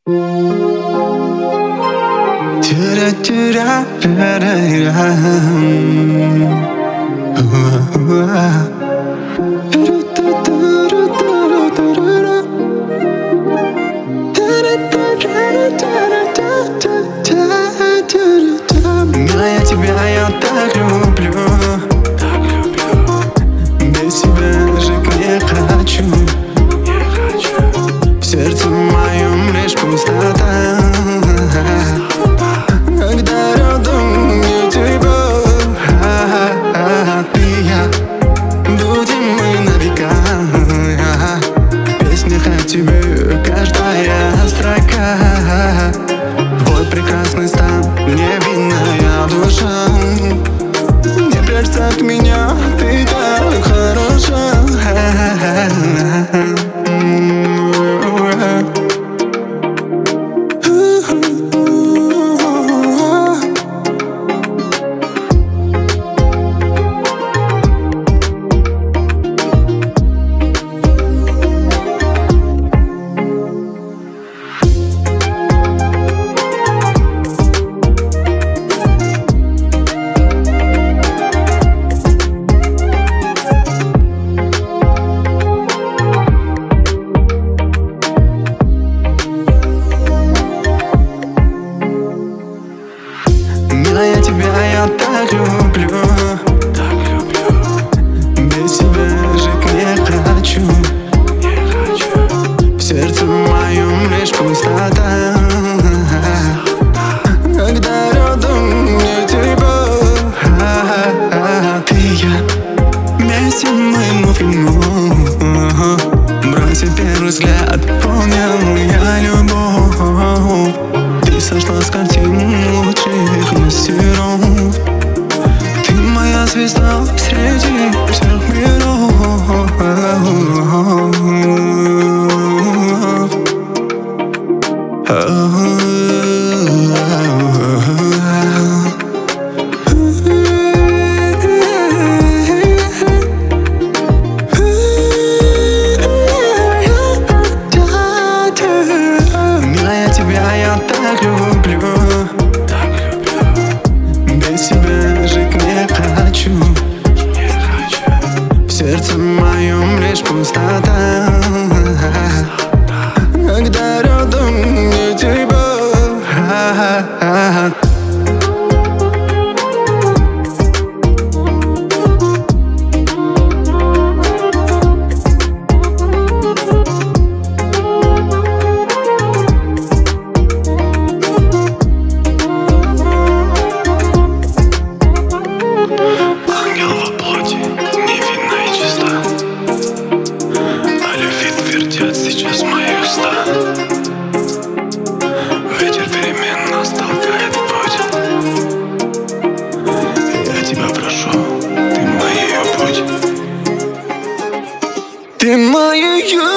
Милая, тебя я так люблю, без тебя жить не хочу. В сердце моем лишь пустота, когда рядом не тебя. Ты и я, будем мы на века. В песнях о тебе каждая строка. Твой прекрасный стан, невинная душа. Не прячься от меня, ты так хороша. Милая, тебя я так люблю, без тебя жить не хочу. В сердце моем лишь пустота, когда рядом не тебя. Ты и я, вместе моему фильму. Бросив первый взгляд, понял я любовь. Ты сошла с картин лучших мастеров. Ты моя звезда среди всех миров. Милая, тебя я так люблю, без тебя жить не хочу. В сердце моем лишь пустота, когда рядом не тебя. Ангел во плоти, невинна и чиста. О любви твердят сейчас мои уста. Ветер перемен нас толкает в путь. Я тебя прошу, ты моя путь. Ты моя